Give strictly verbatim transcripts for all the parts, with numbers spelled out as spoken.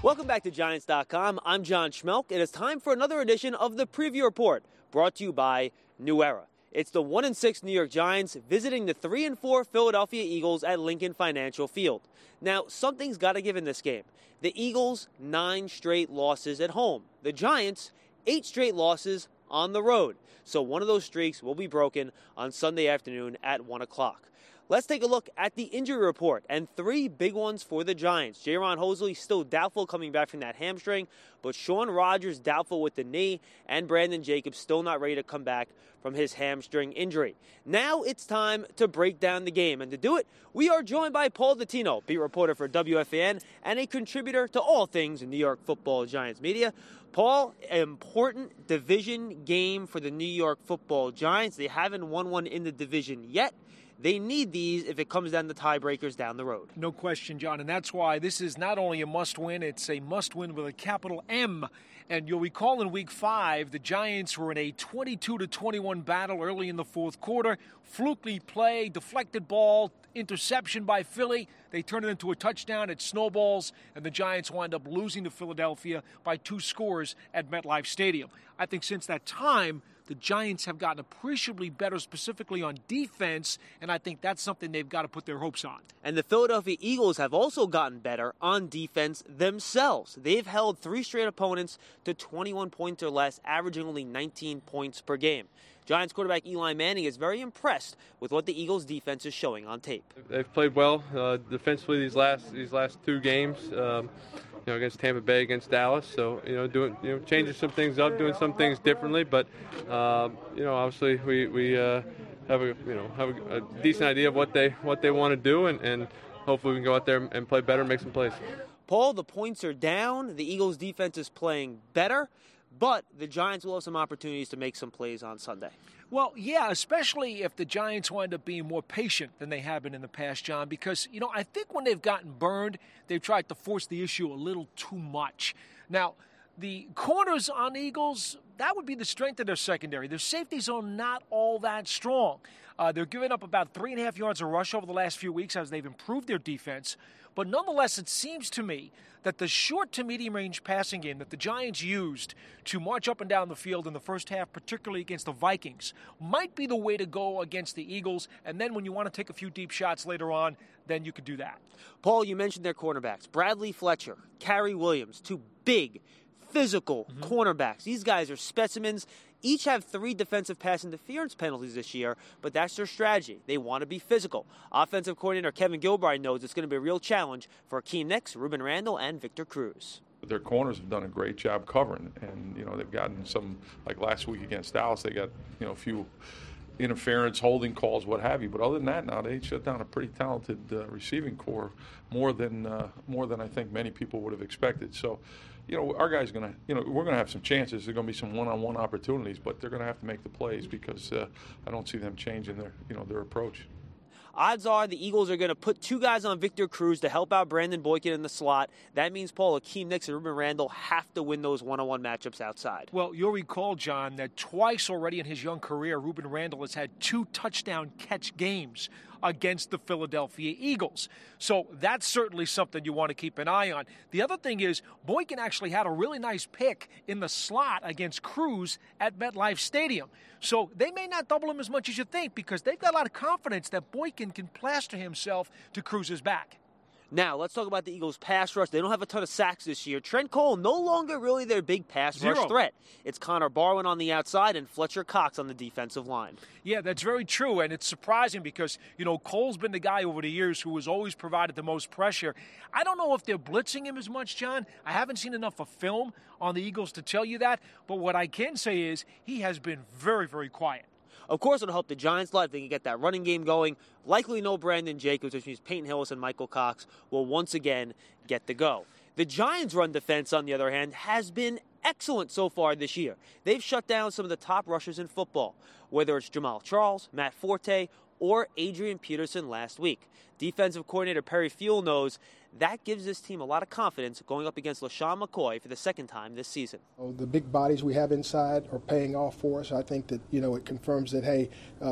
Welcome back to Giants dot com. I'm John Schmelk, and it's time for another edition of the Preview Report, brought to you by New Era. It's the one and six New York Giants visiting the three and four Philadelphia Eagles at Lincoln Financial Field. Now, something's got to give in this game. The Eagles, nine straight losses at home. The Giants, eight straight losses on the road. So one of those streaks will be broken on Sunday afternoon at one o'clock. Let's take a look at the injury report, and three big ones for the Giants. Jaron Hosley still doubtful coming back from that hamstring, but Shaun Rogers doubtful with the knee, and Brandon Jacobs still not ready to come back from his hamstring injury. Now it's time to break down the game, and to do it, we are joined by Paul Dottino, beat reporter for W F A N and a contributor to all things New York Football Giants media. Paul, important division game for the New York Football Giants. They haven't won one in the division yet. They need these if it comes down to tiebreakers down the road. No question, John, and that's why this is not only a must-win, it's a must-win with a capital M. And you'll recall in Week five, the Giants were in a twenty-two to twenty-one battle early in the fourth quarter. Fluky play, deflected ball, interception by Philly. They turn it into a touchdown. It snowballs, and the Giants wind up losing to Philadelphia by two scores at MetLife Stadium. I think since that time, the Giants have gotten appreciably better, specifically on defense, and I think that's something they've got to put their hopes on. And the Philadelphia Eagles have also gotten better on defense themselves. They've held three straight opponents to twenty-one points or less, averaging only nineteen points per game. Giants quarterback Eli Manning is very impressed with what the Eagles' defense is showing on tape. They've played well uh, defensively these last these last two games. Um, You know, against Tampa Bay, against Dallas, so you know, doing, you know, changing some things up, doing some things differently. But um, you know, obviously, we we uh, have a you know have a, a decent idea of what they what they want to do, and, and hopefully we can go out there and play better, and make some plays. Paul, the points are down. The Eagles' defense is playing better, but the Giants will have some opportunities to make some plays on Sunday. Well, yeah, especially if the Giants wind up being more patient than they have been in the past, John, because, you know, I think when they've gotten burned, they've tried to force the issue a little too much. Now, the corners on Eagles, that would be the strength of their secondary. Their safeties are not all that strong. Uh, they're giving up about three and a half yards a rush over the last few weeks as they've improved their defense. But nonetheless, it seems to me that the short to medium range passing game that the Giants used to march up and down the field in the first half, particularly against the Vikings, might be the way to go against the Eagles. And then when you want to take a few deep shots later on, then you could do that. Paul, you mentioned their cornerbacks. Bradley Fletcher, Cary Williams, two big, physical mm-hmm. cornerbacks. These guys are specimens. Each have three defensive pass interference penalties this year, but that's their strategy. They want to be physical. Offensive coordinator Kevin Gilbride knows it's going to be a real challenge for Akeem Nicks, Ruben Randle, and Victor Cruz. Their corners have done a great job covering, and you know they've gotten some, like last week against Dallas, they got you know a few interference, holding calls, what have you. But other than that, now they shut down a pretty talented uh, receiving core, more than uh, more than I think many people would have expected. So, you know, our guys going to, you know, we're going to have some chances. There's going to be some one-on-one opportunities, but they're going to have to make the plays because uh, I don't see them changing their, you know, their approach. Odds are the Eagles are going to put two guys on Victor Cruz to help out Brandon Boykin in the slot. That means, Paul, Akeem Nicks and Ruben Randle have to win those one-on-one matchups outside. Well, you'll recall, John, that twice already in his young career, Ruben Randle has had two touchdown catch games against the Philadelphia Eagles. So that's certainly something you want to keep an eye on. The other thing is, Boykin actually had a really nice pick in the slot against Cruz at MetLife Stadium. So they may not double him as much as you think because they've got a lot of confidence that Boykin can plaster himself to Cruz's back. Now, let's talk about the Eagles' pass rush. They don't have a ton of sacks this year. Trent Cole, no longer really their big pass Zero. rush threat. It's Connor Barwin on the outside and Fletcher Cox on the defensive line. Yeah, that's very true, and it's surprising because, you know, Cole's been the guy over the years who has always provided the most pressure. I don't know if they're blitzing him as much, John. I haven't seen enough of film on the Eagles to tell you that, but what I can say is he has been very, very quiet. Of course, it'll help the Giants a lot if they can get that running game going. Likely no Brandon Jacobs, which means Peyton Hillis and Michael Cox will once again get the go. The Giants' run defense, on the other hand, has been excellent so far this year. They've shut down some of the top rushers in football, whether it's Jamal Charles, Matt Forte, or Adrian Peterson last week. Defensive coordinator Perry Fewell knows that gives this team a lot of confidence going up against LaShawn McCoy for the second time this season. Oh, the big bodies we have inside are paying off for us. I think that, you know, it confirms that, hey, uh,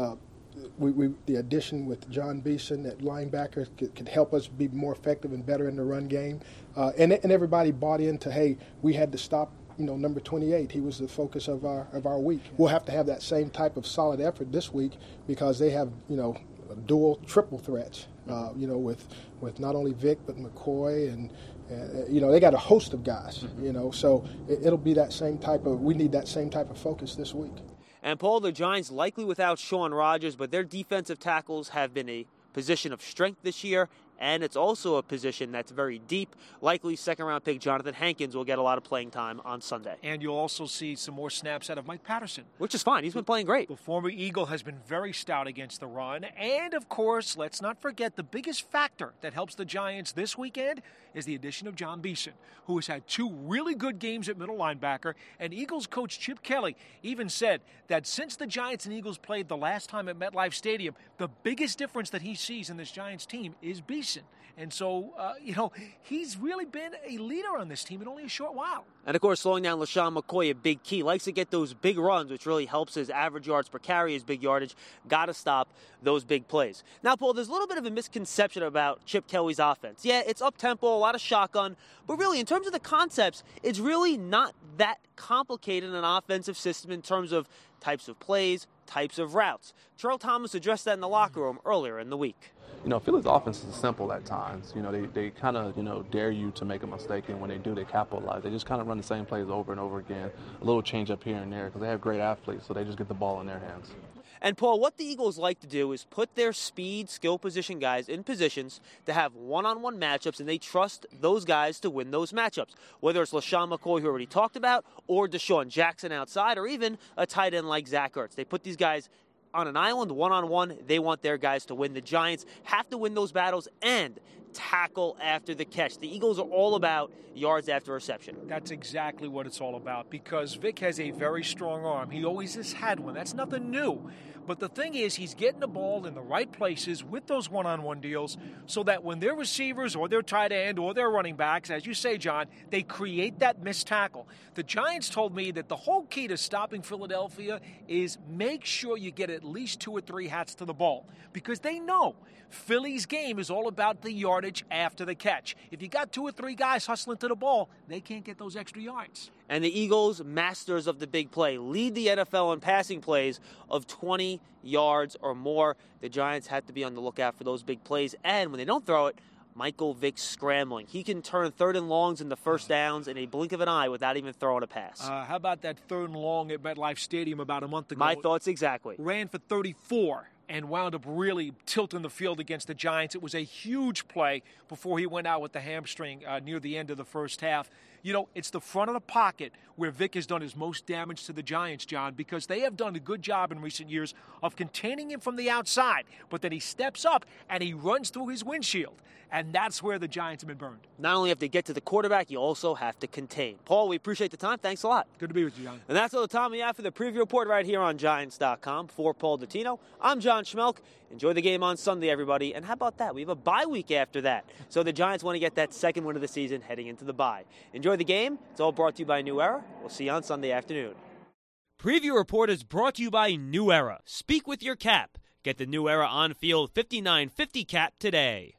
we, we, the addition with John Beeson at linebacker could, could help us be more effective and better in the run game. Uh, and, and everybody bought into, hey, we had to stop, you know, number twenty-eight. He was the focus of our of our week. We'll have to have that same type of solid effort this week because they have, you know, dual, triple threats, uh, you know, with, with not only Vic but McCoy and, uh, you know, they got a host of guys, you know. So it, it'll be that same type of, we need that same type of focus this week. And, Paul, the Giants likely without Shaun Rogers, but their defensive tackles have been a position of strength this year, and it's also a position that's very deep. Likely second-round pick Jonathan Hankins will get a lot of playing time on Sunday. And you'll also see some more snaps out of Mike Patterson. Which is fine. He's been playing great. The former Eagle has been very stout against the run. And, of course, let's not forget the biggest factor that helps the Giants this weekend is the addition of John Beeson, who has had two really good games at middle linebacker. And Eagles coach Chip Kelly even said that since the Giants and Eagles played the last time at MetLife Stadium, the biggest difference that he sees in this Giants team is Beeson. And so, uh, you know, he's really been a leader on this team in only a short while. And, of course, slowing down LaShawn McCoy, a big key. Likes to get those big runs, which really helps his average yards per carry, his big yardage. Got to stop those big plays. Now, Paul, there's a little bit of a misconception about Chip Kelly's offense. Yeah, it's up-tempo, a lot of shotgun. But really, in terms of the concepts, it's really not that complicated an offensive system in terms of types of plays, types of routes. Terrell Thomas addressed that in the locker room earlier in the week. You know, Philly's offense is simple at times. You know, they, they kind of, you know, dare you to make a mistake, and when they do, they capitalize. They just kind of run the same plays over and over again, a little change up here and there because they have great athletes, so they just get the ball in their hands. And, Paul, what the Eagles like to do is put their speed, skill position guys in positions to have one-on-one matchups, and they trust those guys to win those matchups, whether it's LaShawn McCoy, who already talked about, or Deshaun Jackson outside, or even a tight end like Zach Ertz. They put these guys on an island, one-on-one. They want their guys to win. The Giants have to win those battles and tackle after the catch. The Eagles are all about yards after reception. That's exactly what it's all about because Vic has a very strong arm. He always has had one. That's nothing new. But the thing is, he's getting the ball in the right places with those one-on-one deals so that when their receivers or their tight end or their running backs, as you say, John, they create that missed tackle. The Giants told me that the whole key to stopping Philadelphia is make sure you get at least two or three hats to the ball because they know Philly's game is all about the yardage after the catch. If you got two or three guys hustling to the ball, they can't get those extra yards. And the Eagles, masters of the big play, lead the N F L in passing plays of twenty yards or more. The Giants have to be on the lookout for those big plays. And when they don't throw it, Michael Vick scrambling. He can turn third and longs into first downs in a blink of an eye without even throwing a pass. Uh, how about that third and long at MetLife Stadium about a month ago? My thoughts exactly. Ran for thirty-four. And wound up really tilting the field against the Giants. It was a huge play before he went out with the hamstring uh, near the end of the first half. You know, it's the front of the pocket where Vic has done his most damage to the Giants, John, because they have done a good job in recent years of containing him from the outside. But then he steps up and he runs through his windshield. And that's where the Giants have been burned. Not only have to get to the quarterback, you also have to contain. Paul, we appreciate the time. Thanks a lot. Good to be with you, John. And that's all the time we have for the preview report right here on Giants dot com. For Paul Dottino, I'm John Schmelk. Enjoy the game on Sunday, everybody. And how about that? We have a bye week after that. So the Giants want to get that second win of the season heading into the bye. Enjoy the game. It's all brought to you by New Era. We'll see you on Sunday afternoon. Preview report is brought to you by New Era. Speak with your cap. Get the New Era on-field fifty-nine fifty cap today.